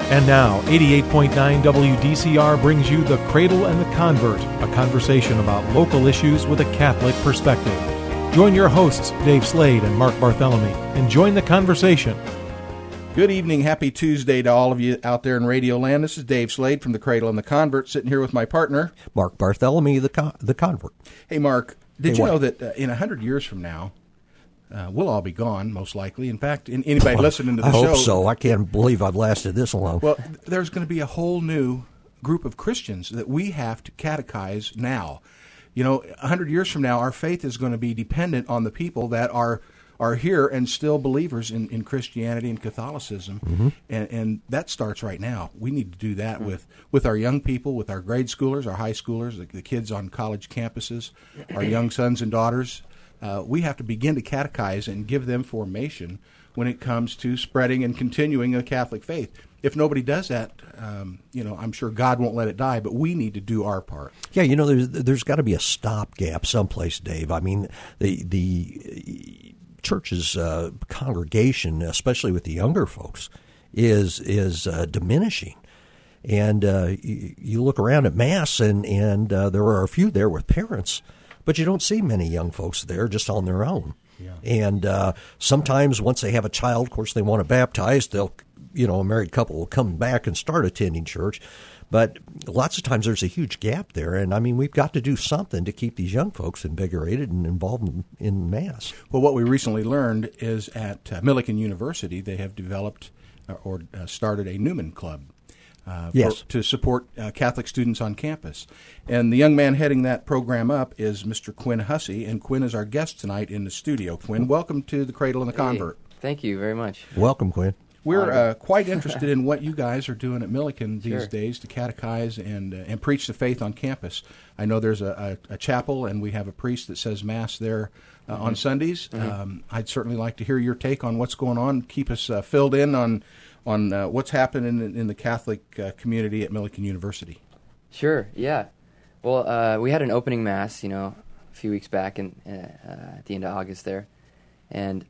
And now, 88.9 WDCR brings you The Cradle and the Convert, a conversation about local issues with a Catholic perspective. Join your hosts, Dave Slade and Mark Barthelemy, and join the conversation. Good evening. Happy Tuesday to all of you out there in Radio Land. This is Dave Slade from The Cradle and the Convert, sitting here with my partner, Mark Barthelemy, the Convert. Hey, Mark, did you know that in 100 years from now, we'll all be gone, most likely. In fact, anybody listening to the show... I hope so. I can't believe I've lasted this long. Well, there's going to be a whole new group of Christians that we have to catechize now. You know, 100 years from now, our faith is going to be dependent on the people that are here and still believers in Christianity and Catholicism. Mm-hmm. And that starts right now. We need to do that with our young people, with our grade schoolers, our high schoolers, the kids on college campuses, our young sons and daughters. We have to begin to catechize and give them formation when it comes to spreading and continuing a Catholic faith. If nobody does that, I'm sure God won't let it die, but we need to do our part. Yeah, there's got to be a stopgap someplace, Dave. I mean, the church's congregation, especially with the younger folks, is diminishing. And you look around at Mass, and there are a few there with parents, but you don't see many young folks there just on their own. Yeah. And sometimes once they have a child, of course, they want to baptize, they'll, a married couple will come back and start attending church. But lots of times there's a huge gap there. And, I mean, we've got to do something to keep these young folks invigorated and involved in Mass. Well, what we recently learned is at Millikin University, they have developed or started a Newman Club. To support Catholic students on campus. And the young man heading that program up is Mr. Quinn Hussey, and Quinn is our guest tonight in the studio. Quinn, welcome to The Cradle and the Convert. Thank you very much. Welcome, Quinn. We're quite interested in what you guys are doing at Millikin these days to catechize and preach the faith on campus. I know there's a chapel, and we have a priest that says Mass there on Sundays. Mm-hmm. I'd certainly like to hear your take on what's going on. Keep us filled in on what's happening in the Catholic community at Millikin University. Sure, yeah. Well, we had an opening Mass, a few weeks back at the end of August there. And,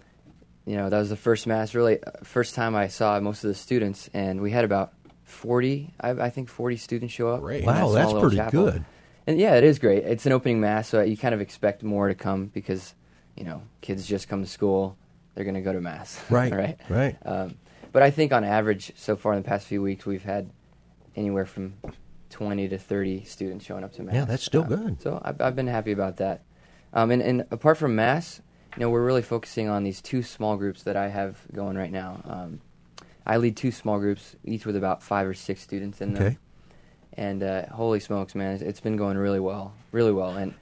that was the first Mass, really, first time I saw most of the students. And we had about 40 students show up. Great. Wow, that's pretty good. And, yeah, it is great. It's an opening Mass, so you kind of expect more to come because, kids just come to school. They're going to go to Mass. Right, right. But I think on average, so far in the past few weeks, we've had anywhere from 20 to 30 students showing up to Mass. Yeah, that's still good. So I've been happy about that. And apart from Mass, we're really focusing on these two small groups that I have going right now. I lead two small groups, each with about 5 or 6 students in them. And holy smokes, man, it's been going really well. And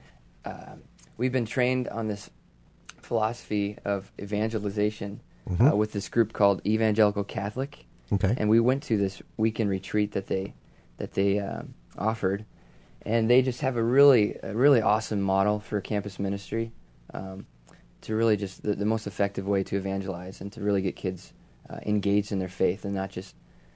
we've been trained on this philosophy of evangelization. Mm-hmm. With this group called Evangelical Catholic, and we went to this weekend retreat that they offered, and they just have a really awesome model for campus ministry, to really just the most effective way to evangelize and to really get kids engaged in their faith and not just,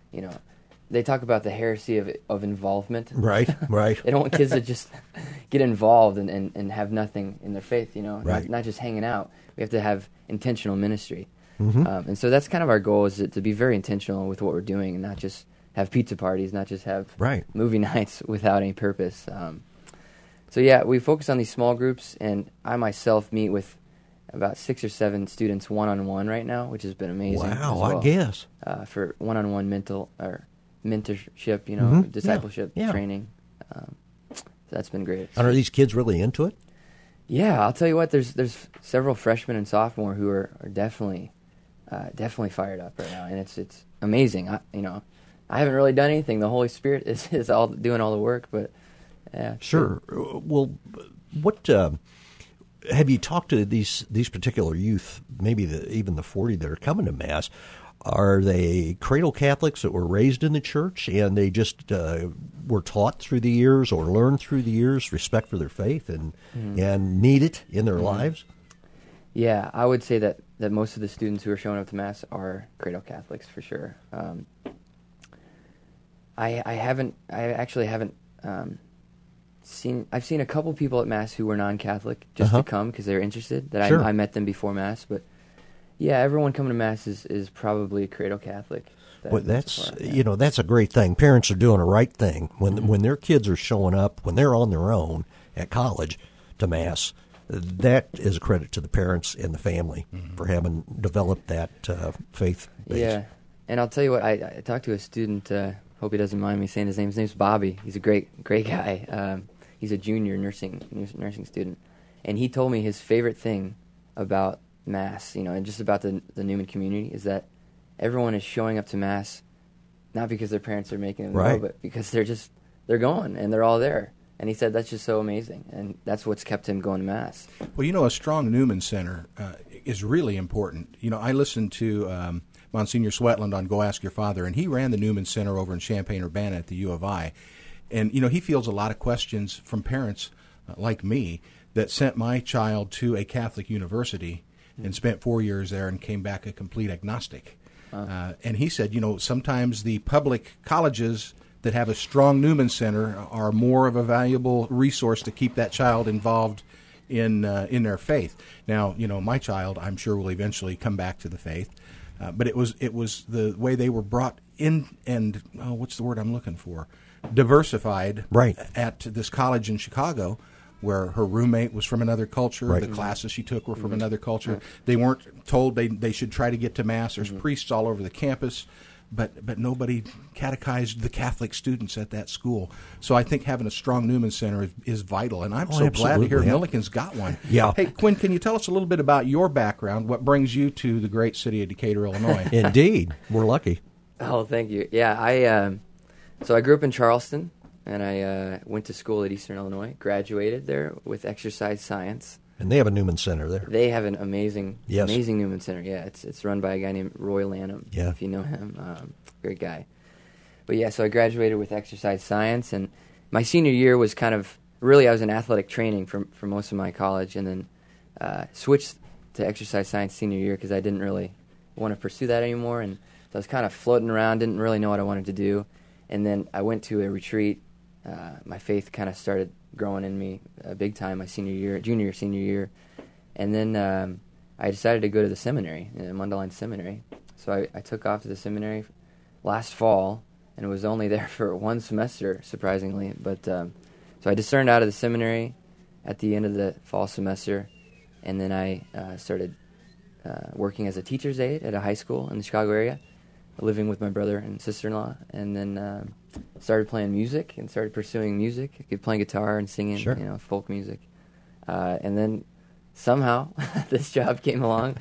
they talk about the heresy of involvement. Right. They don't want kids to just get involved and have nothing in their faith, Right. not just hanging out. We have to have intentional ministry. Mm-hmm. And so that's kind of our goal, is to be very intentional with what we're doing and not just have pizza parties, not just have movie nights without any purpose. So yeah, we focus on these small groups, and I myself meet with about 6 or 7 students one-on-one right now, which has been amazing. Wow, well, I guess. For one-on-one mentorship, discipleship training. So that's been great. And are these kids really into it? Yeah, I'll tell you what. There's several freshmen and sophomore who are definitely fired up right now, and it's amazing. I haven't really done anything. The Holy Spirit is all doing all the work, but yeah. Sure. Well, what have you talked to these particular youth? Maybe even the 40 that are coming to Mass. Are they cradle Catholics that were raised in the church and they just were taught through the years or learned through the years respect for their faith and need it in their lives? Yeah, I would say that most of the students who are showing up to Mass are cradle Catholics for sure. I actually haven't seen. I've seen a couple people at Mass who were non-Catholic just to come because they were interested. Sure. I met them before Mass, but yeah, everyone coming to Mass is probably a cradle Catholic. that. Well, that's so far. that's a great thing. Parents are doing the right thing when their kids are showing up, when they're on their own at college to Mass. That is a credit to the parents and the family for having developed that faith base. Yeah, and I'll tell you what. I talked to a student. Hope he doesn't mind me saying his name. His name's Bobby. He's a great guy. He's a junior nursing student, and he told me his favorite thing about Mass, and just about the Newman community, is that everyone is showing up to Mass, not because their parents are making them go, but because they're going and they're all there. And he said that's just so amazing, and that's what's kept him going to Mass. Well, a strong Newman Center is really important. I listened to Monsignor Swetland on Go Ask Your Father, and he ran the Newman Center over in Champaign-Urbana at the U of I. And, he fields a lot of questions from parents like me that sent my child to a Catholic university and spent 4 years there and came back a complete agnostic. And he said, sometimes the public colleges that have a strong Newman Center are more of a valuable resource to keep that child involved in their faith. Now, my child, I'm sure, will eventually come back to the faith, but it was the way they were brought in, and what's the word I'm looking for? Diversified, right, at this college in Chicago, where her roommate was from another culture. Right. The classes she took were from another culture. Right. They weren't told they should try to get to Mass. There's priests all over the campus. But nobody catechized the Catholic students at that school. So I think having a strong Newman Center is vital, and I'm so glad to hear Milliken's got one. Yeah. Hey, Quinn, can you tell us a little bit about your background, what brings you to the great city of Decatur, Illinois? Indeed. We're lucky. Oh, thank you. Yeah, so I grew up in Charleston, and I went to school at Eastern Illinois, graduated there with exercise science. And they have a Newman Center there. They have an amazing Newman Center. Yeah, it's run by a guy named Roy Lanham. Yeah. If you know him, great guy. But yeah, so I graduated with exercise science, and my senior year was kind of really I was in athletic training for most of my college, and then switched to exercise science senior year because I didn't really want to pursue that anymore, and so I was kind of floating around, didn't really know what I wanted to do, and then I went to a retreat. My faith kind of started growing in me big time my senior year, and then I decided to go to the seminary, Mundelein Seminary. So I took off to the seminary last fall, and was only there for one semester, surprisingly. But so I discerned out of the seminary at the end of the fall semester, and then I started working as a teacher's aide at a high school in the Chicago area, living with my brother and sister-in-law, and then started playing music and started pursuing music, playing guitar and singing, folk music. And then somehow this job came along.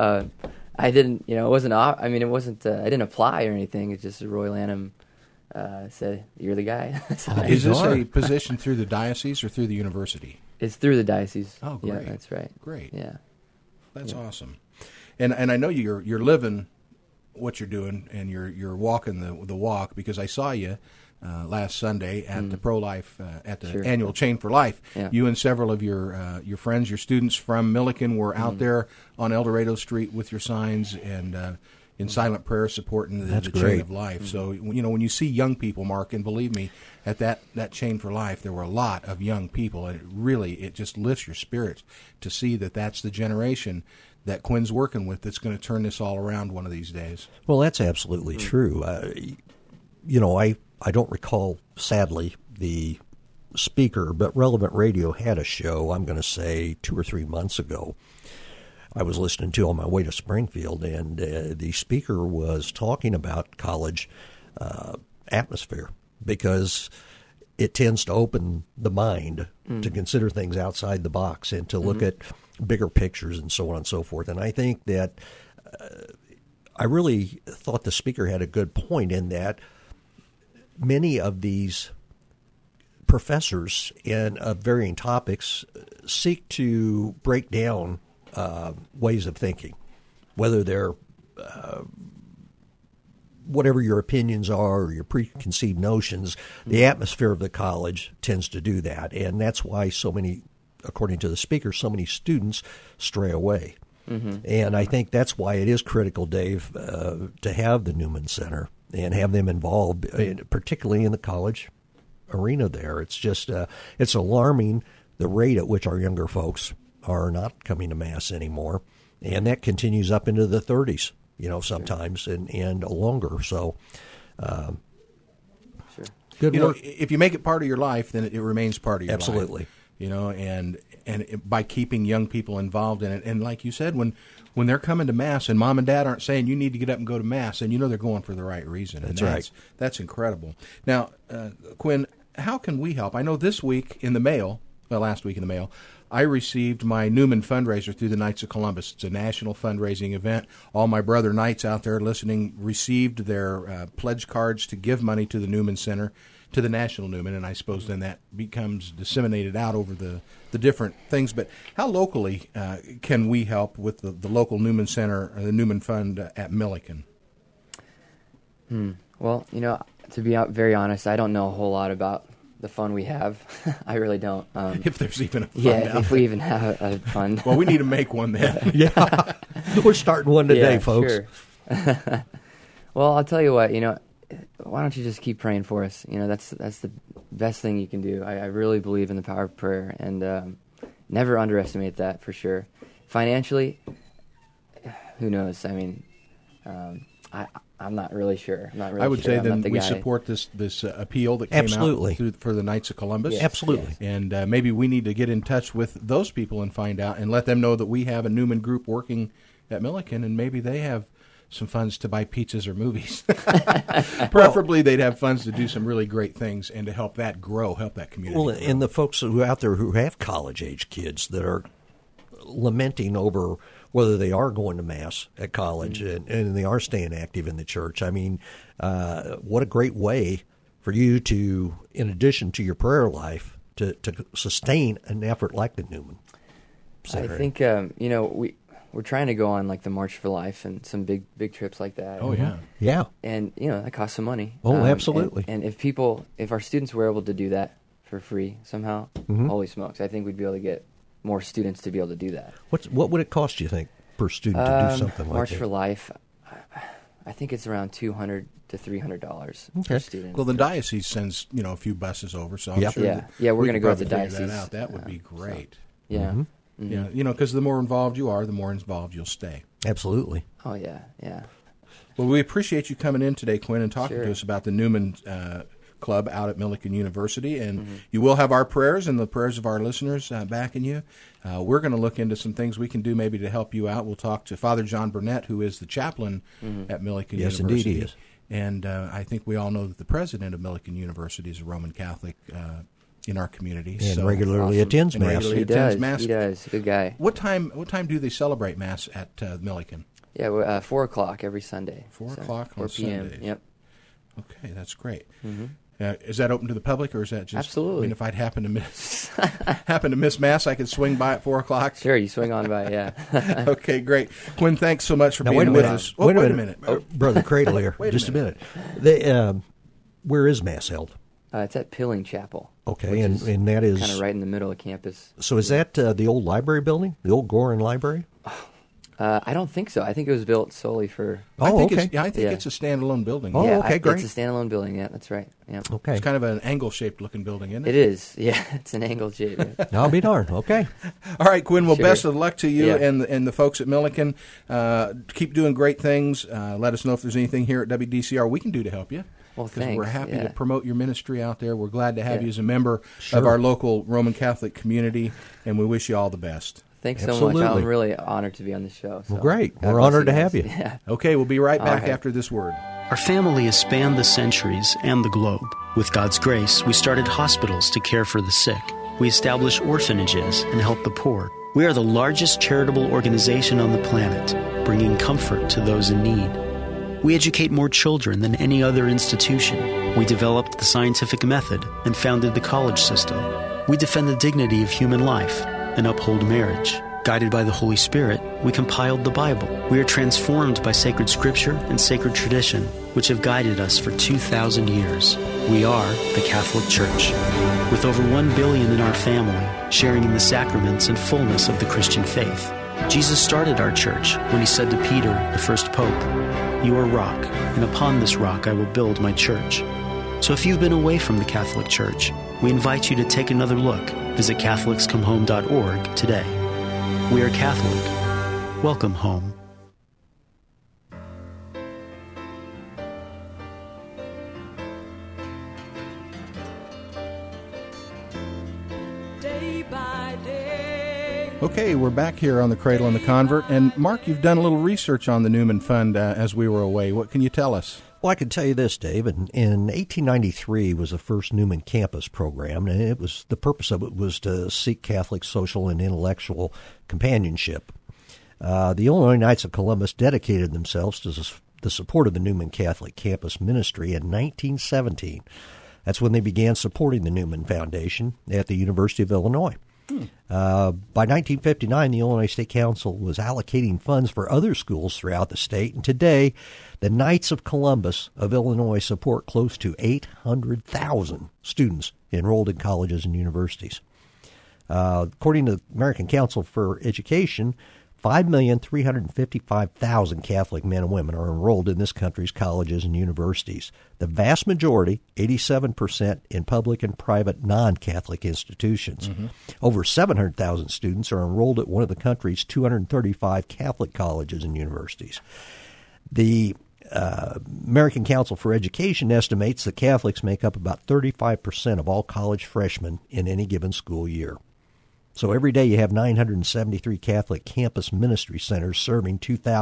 I didn't, it wasn't, I didn't apply or anything. It's just Roy Lanham said, "You're the guy." So is this a position through the diocese or through the university? It's through the diocese. Oh, great. Yeah, that's right. Great. Yeah. That's awesome. And I know you're living what you're doing, and you're walking the walk, because I saw you last Sunday at the pro-life at the annual Chain for Life. Yeah. You and several of your friends, your students from Milliken, were out there on El Dorado Street with your signs and in silent prayer supporting the Chain of Life. So when you see young people, Mark, and believe me, at that Chain for Life, there were a lot of young people, and it just lifts your spirits to see that that's the generation that Quinn's working with that's going to turn this all around one of these days. Well, that's absolutely true. I don't recall, sadly, the speaker, but Relevant Radio had a show, I'm going to say 2 or 3 months ago, I was listening to on my way to Springfield, and the speaker was talking about college atmosphere, because it tends to open the mind to consider things outside the box and to look at bigger pictures and so on and so forth. And I think that I really thought the speaker had a good point in that many of these professors of varying topics seek to break down ways of thinking, whether they're whatever your opinions are or your preconceived notions. The atmosphere of the college tends to do that, and that's why so many, according to the speaker, so many students stray away. And I think that's why it is critical, Dave, to have the Newman Center and have them involved, particularly in the college arena there. It's just it's alarming the rate at which our younger folks are not coming to Mass anymore, and that continues up into the 30s. sometimes and longer. So, Sure. good work. If you make it part of your life, then it remains part of your Absolutely. life. And by keeping young people involved in it, and like you said, when they're coming to Mass and Mom and Dad aren't saying you need to get up and go to Mass, and they're going for the right reason. That's right. That's incredible. Now, Quinn, how can we help? I know last week in the mail, I received my Newman fundraiser through the Knights of Columbus. It's a national fundraising event. All my brother Knights out there listening received their pledge cards to give money to the Newman Center, to the National Newman, and I suppose then that becomes disseminated out over the different things. But how locally can we help with the local Newman Center, the Newman Fund at Milliken? Well, to be very honest, I don't know a whole lot about the fund we have. I really don't. If there's even a fund out if there. we even have a fund. Well, we need to make one then. Yeah, we're starting one today, Yeah, folks. Sure. Well, I'll tell you what, why don't you just keep praying for us? That's the best thing you can do. I really believe in the power of prayer, and never underestimate that for sure. Financially, who knows? I mean, I'm not really sure. I would say then we support this appeal that came Absolutely. out for the Knights of Columbus. Yes, Absolutely. And maybe we need to get in touch with those people and find out and let them know that we have a Newman group working at Milliken, and maybe they have some funds to buy pizzas or movies. Preferably they'd have funds to do some really great things and to help that grow, help that community Well, grow. and the folks who out there who have college-age kids that are lamenting over whether they are going to Mass at college and they are staying active in the church. I mean, what a great way for you to, in addition to your prayer life, to sustain an effort like the Newman Center. I think, we're trying to go on like the March for Life and some big trips like that. Oh, yeah. Yeah. And, that costs some money. Oh, absolutely. And if our students were able to do that for free somehow, holy smokes, I think we'd be able to get more students to be able to do that. What would it cost, you think, per student to do something like March that? for Life, I think it's around $200 to $300 per student. Well, the diocese sends a few buses over, so I'm Yep. sure Yeah. Yeah, we're we gonna could go with the probably figure diocese. That would be great. Yeah. Yeah, because the more involved you are, the more involved you'll stay. Absolutely. Oh, yeah, yeah. Well, we appreciate you coming in today, Quinn, and talking Sure. to us about the Newman Club out at Milliken University. And you will have our prayers and the prayers of our listeners backing you. We're going to look into some things we can do maybe to help you out. We'll talk to Father John Burnett, who is the chaplain at Milliken Yes, University. indeed he is. And I think we all know that the president of Milliken University is a Roman Catholic in our community. And regularly attends And Mass. regularly He attends does. Mass. He does. Good guy. What time do they celebrate Mass at Milliken? Yeah, we're, 4 o'clock every Sunday. 4 So, o'clock 4 on p.m. Sundays. Yep. Okay, that's great. Is that open to the public, or is that just? Absolutely. I mean, if I'd happen to miss Mass, I could swing by at 4 o'clock. Sure, you swing on by, yeah. Okay, great. Quinn, thanks so much for Now, being with us. Oh, Wait a minute. Brother Cradle here. Wait a Just a minute. Where is Mass held? It's at Pilling Chapel. Okay, which and is that is... kind of right in the middle of campus. So is that the old library building? The old Gorin Library? I don't think so. I think it was built solely for... Oh, I think okay. it's a standalone building. Oh, yeah, okay, great. It's a standalone building, yeah, that's right. Yeah. Okay. It's kind of an angle-shaped looking building, isn't it? It is, yeah. It's an angled shape. Yeah. I'll be darned. Okay. All right, Quinn. Well, Sure. best of luck to you Yeah. and the folks at Milliken. Keep doing great things. Let us know if there's anything here at WDCR we can do to help you. Well, Because thanks. we're happy yeah. to promote your ministry out there. We're glad to have Yeah. you as a member of our local Roman Catholic community, and we wish you all the best. Thanks so Absolutely. much. I'm really honored to be on the show. So. Well, great. God We're bless honored to guys. have you. Yeah. Okay, we'll be right All back right. after this word. Our family has spanned the centuries and the globe. With God's grace, we started hospitals to care for the sick. We established orphanages and help the poor. We are the largest charitable organization on the planet, bringing comfort to those in need. We educate more children than any other institution. We developed the scientific method and founded the college system. We defend the dignity of human life and uphold marriage. Guided by the Holy Spirit, we compiled the Bible. We are transformed by sacred scripture and sacred tradition, which have guided us for 2,000 years. We are the Catholic Church. With over 1 billion in our family, sharing in the sacraments and fullness of the Christian faith. Jesus started our church when he said to Peter, the first pope, "You are rock, and upon this rock I will build my church." So if you've been away from the Catholic Church, we invite you to take another look. Visit CatholicsComeHome.org today. We are Catholic. Welcome home. Okay, we're back here on the Cradle and the Convert. And Mark, you've done a little research on the Newman Fund as we were away. What can you tell us? Well, I can tell you this, Dave. In 1893 was the first Newman Campus program, and the purpose of it was to seek Catholic social and intellectual companionship. The Illinois Knights of Columbus dedicated themselves to the support of the Newman Catholic Campus Ministry in 1917. That's when they began supporting the Newman Foundation at the University of Illinois. By 1959, the Illinois State Council was allocating funds for other schools throughout the state, and today, the Knights of Columbus of Illinois support close to 800,000 students enrolled in colleges and universities. According to the American Council for Education, 5,355,000 Catholic men and women are enrolled in this country's colleges and universities. The vast majority, 87%, in public and private non-Catholic institutions. Mm-hmm. Over 700,000 students are enrolled at one of the country's 235 Catholic colleges and universities. The American Council for Education estimates that Catholics make up about 35% of all college freshmen in any given school year. So every day you have 973 Catholic campus ministry centers serving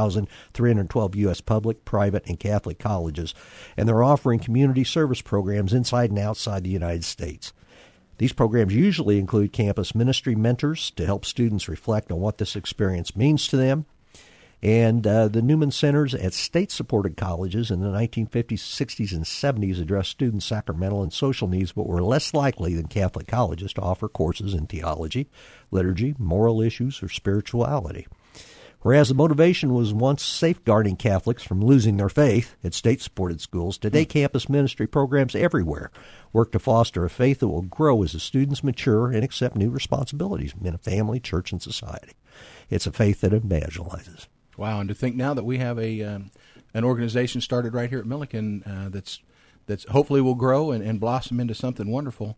2,312 U.S. public, private, and Catholic colleges, and they're offering community service programs inside and outside the United States. These programs usually include campus ministry mentors to help students reflect on what this experience means to them. And the Newman Centers at state-supported colleges in the 1950s, 60s, and 70s addressed students' sacramental and social needs, but were less likely than Catholic colleges to offer courses in theology, liturgy, moral issues, or spirituality. Whereas the motivation was once safeguarding Catholics from losing their faith at state-supported schools, today campus ministry programs everywhere work to foster a faith that will grow as the students mature and accept new responsibilities in a family, church, and society. It's a faith that evangelizes. Wow, and to think now that we have an organization started right here at Millikin that's hopefully will grow and blossom into something wonderful.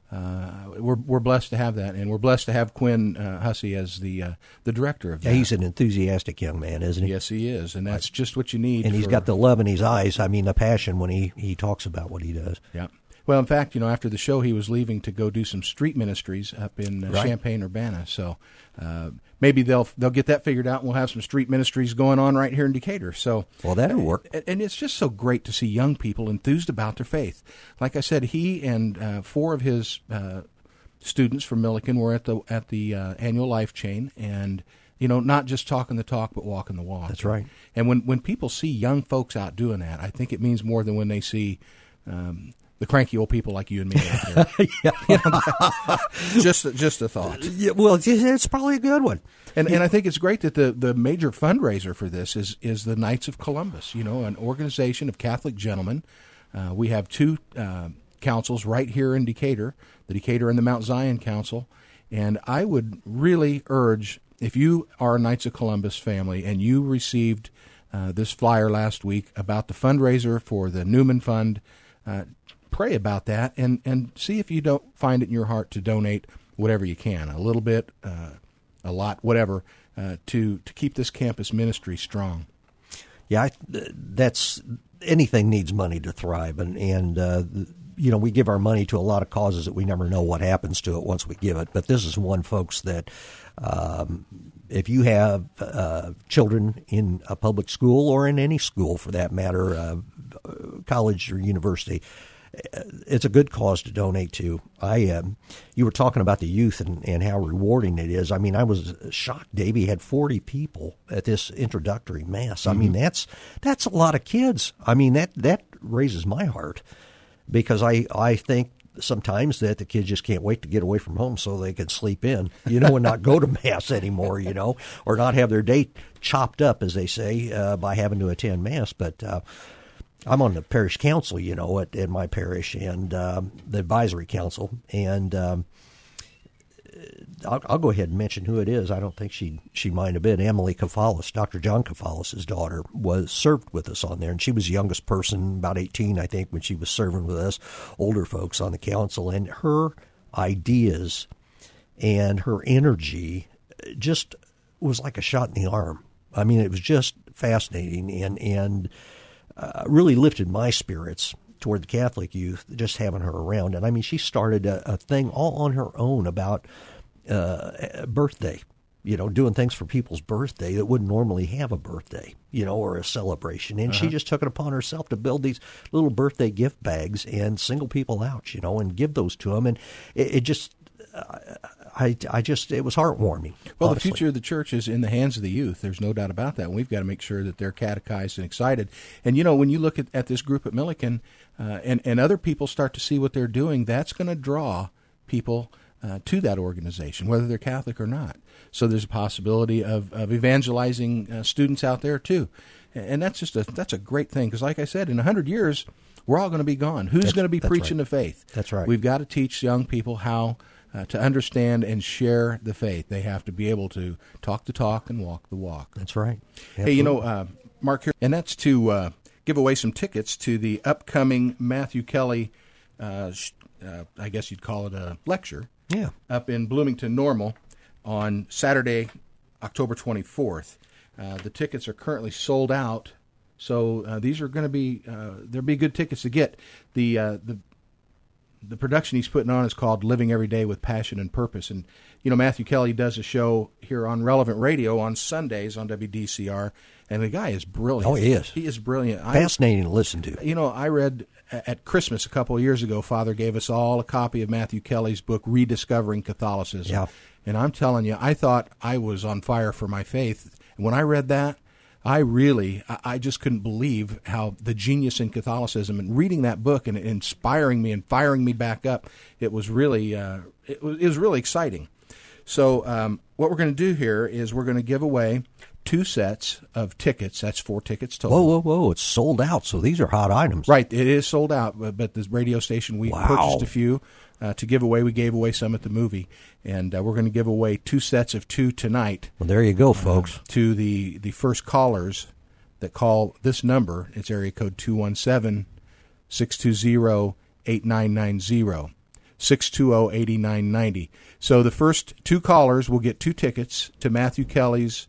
We're blessed to have that, and we're blessed to have Quinn Hussey as the director of that. Yeah, he's an enthusiastic young man, isn't he? Yes, he is, and that's just what you need. And he's got the love in his eyes. I mean, the passion when he talks about what he does. Yeah. Well, in fact, after the show, he was leaving to go do some street ministries up in Champaign-Urbana. So maybe they'll get that figured out, and we'll have some street ministries going on right here in Decatur. So, well, that'll work. And it's just so great to see young people enthused about their faith. Like I said, he and 4 of his students from Millikin were at the annual Life Chain, and not just talking the talk, but walking the walk. That's right. And when people see young folks out doing that, I think it means more than when they see the cranky old people like you and me out here. Just a thought. Yeah, well, it's probably a good one. And I think it's great that the major fundraiser for this is the Knights of Columbus, an organization of Catholic gentlemen. We have 2 councils right here in Decatur, the Decatur and the Mount Zion Council. And I would really urge, if you are a Knights of Columbus family and you received this flyer last week about the fundraiser for the Newman Fund, pray about that and see if you don't find it in your heart to donate whatever you can, a little bit, a lot, whatever, to keep this campus ministry strong. Yeah, that's anything needs money to thrive, and we give our money to a lot of causes that we never know what happens to it once we give it. But this is one, folks, that if you have children in a public school or in any school for that matter, college or university, it's a good cause to donate to. You were talking about the youth and how rewarding it is. I mean, I was shocked, Dave. He had 40 people at this introductory mass. Mm-hmm. I mean, that's a lot of kids. I mean, that raises my heart, because I think sometimes that the kids just can't wait to get away from home so they can sleep in, and not go to mass anymore, or not have their day chopped up, as they say, by having to attend mass. But I'm on the parish council, at my parish, and the advisory council, and I'll go ahead and mention who it is. I don't think she'd mind a bit. Emily Kafalis, Dr. John Kafalis' daughter, was served with us on there, and she was the youngest person, about 18, I think, when she was serving with us, older folks on the council, and her ideas and her energy just was like a shot in the arm. I mean, it was just fascinating and really lifted my spirits toward the Catholic youth, just having her around. And I mean, she started a thing all on her own about birthday. doing things for people's birthday that wouldn't normally have a birthday, or a celebration. And she just took it upon herself to build these little birthday gift bags and single people out, and give those to them. And it just, it was heartwarming. Well, honestly. the future of the church is in the hands of the youth. There's no doubt about that. And we've got to make sure that they're catechized and excited. And, when you look at this group at Milliken and other people start to see what they're doing, that's going to draw people to that organization, whether they're Catholic or not. So there's a possibility of evangelizing students out there, too. And that's a great thing, because like I said, in 100 years, we're all going to be gone. Who's going to be preaching the faith? That's right. We've got to teach young people how to understand and share the faith. They have to be able to talk the talk and walk the walk. That's right. Absolutely. Hey, Mark, here, and that's to give away some tickets to the upcoming Matthew Kelly, I guess you'd call it a lecture, up in Bloomington Normal on Saturday, October 24th. The tickets are currently sold out, so these are going to be there'll be good tickets to get. The production he's putting on is called Living Every Day with Passion and Purpose. And, Matthew Kelly does a show here on Relevant Radio on Sundays on WDCR, and the guy is brilliant. Oh, he is. He is brilliant. Fascinating to listen to. I read at Christmas a couple of years ago, Father gave us all a copy of Matthew Kelly's book, Rediscovering Catholicism. Yeah. And I'm telling you, I thought I was on fire for my faith. And when I read that, I just couldn't believe how the genius in Catholicism, and reading that book and inspiring me and firing me back up, it was really it was really exciting. So what we're going to do here is we're going to give away 2 sets of tickets. That's 4 tickets total. Whoa! It's sold out. So these are hot items. Right, it is sold out. But the radio station, we purchased a few to give away. We gave away some at the movie, and we're going to give away 2 sets of 2 tonight. Well, there you go, folks. To the first callers that call this number. It's area code 217-620-8990. 620-8990. So the first 2 callers will get 2 tickets to Matthew Kelly's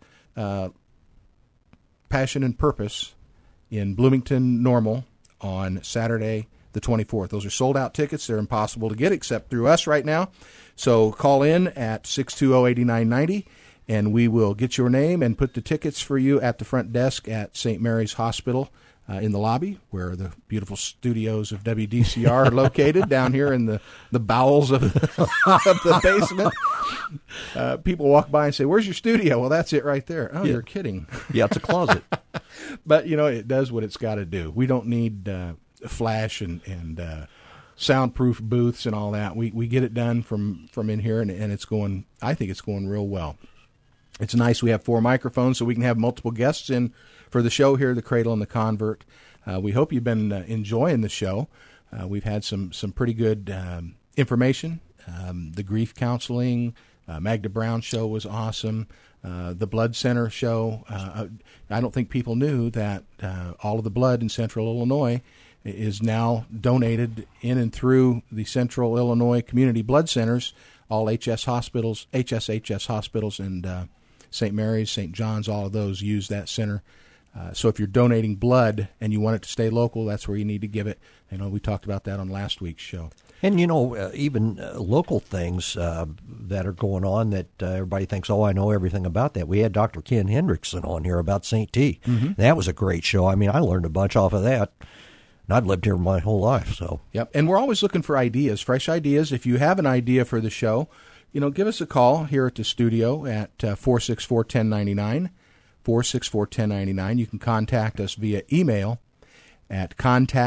Passion and Purpose in Bloomington Normal on Saturday the 24th. Those are sold-out tickets. They're impossible to get except through us right now. So call in at 620-8990, and we will get your name and put the tickets for you at the front desk at St. Mary's Hospital in the lobby, where the beautiful studios of WDCR are located, down here in the bowels of the basement. People walk by and say, "Where's your studio?" Well, that's it right there. Oh, you're kidding. Yeah, it's a closet. But, it does what it's got to do. We don't need flash and soundproof booths and all that. We get it done from in here, and it's going, I think it's going real well. It's nice. We have 4 microphones, so we can have multiple guests in for the show here, The Cradle and the Convert. We hope you've been enjoying the show. We've had some pretty good information. The grief counseling, Magda Brown show was awesome. The Blood Center show. I don't think people knew that all of the blood in Central Illinois is now donated in and through the Central Illinois Community Blood Centers, all HSHS hospitals, and St. Mary's, St. John's, all of those use that center. So if you're donating blood and you want it to stay local, that's where you need to give it. We talked about that on last week's show. And, even local things that are going on that everybody thinks, I know everything about that. We had Dr. Ken Hendrickson on here about St. T. Mm-hmm. That was a great show. I mean, I learned a bunch off of that. And I've lived here my whole life. So Yep. And we're always looking for ideas, fresh ideas. If you have an idea for the show, give us a call here at the studio at 464-1099, 464-1099. You can contact us via email at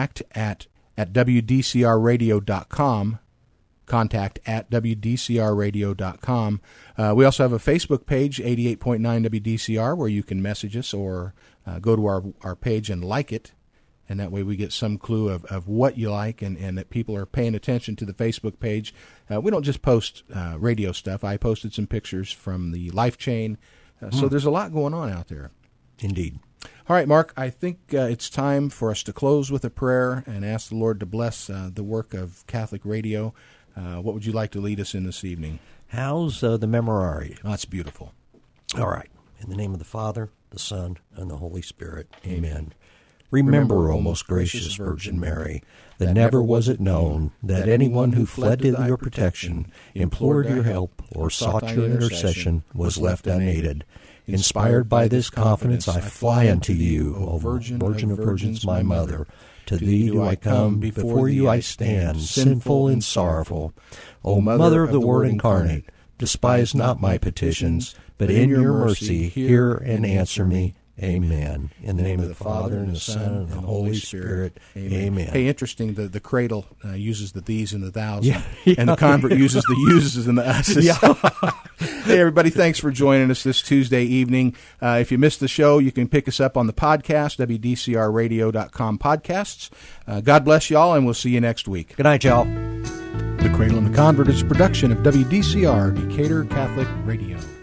contact@wdcrradio.com, contact@wdcrradio.com. We also have a Facebook page, 88.9 WDCR, where you can message us or go to our page and like it. And that way we get some clue of what you like and that people are paying attention to the Facebook page. We don't just post radio stuff. I posted some pictures from the Life Chain. So there's a lot going on out there. Indeed. All right, Mark, I think it's time for us to close with a prayer and ask the Lord to bless the work of Catholic Radio. What would you like to lead us in this evening? How's the Memorare? Oh, that's beautiful. All right. In the name of the Father, the Son, and the Holy Spirit. Amen. Remember, O most gracious Virgin Mary, that never was it known that anyone who fled to your protection, implored your help, or sought your intercession was left unaided. Inspired by this confidence, I fly unto you, O Virgin of Virgins, my Mother. To thee do I come, before you I stand, sinful and sorrowful. O Mother of the Word incarnate, despise not my petitions, but in your mercy hear and answer me. Amen. In the name of the Father, and the Son, and the Holy Spirit. Amen. Hey, interesting, the cradle uses the these and the thous, and the convert uses the uses and the us's. Hey, everybody, thanks for joining us this Tuesday evening. If you missed the show, you can pick us up on the podcast, WDCRradio.com podcasts. God bless y'all, and we'll see you next week. Good night, y'all. The Cradle and the Convert is a production of WDCR, Decatur Catholic Radio.